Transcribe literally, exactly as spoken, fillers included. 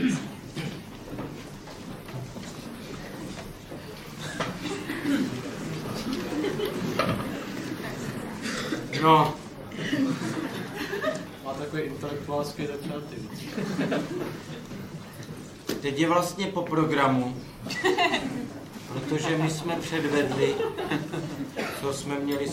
No. Má takový intelektuálský začátek. Teď je vlastně po programu, protože my jsme předvedli, co jsme měli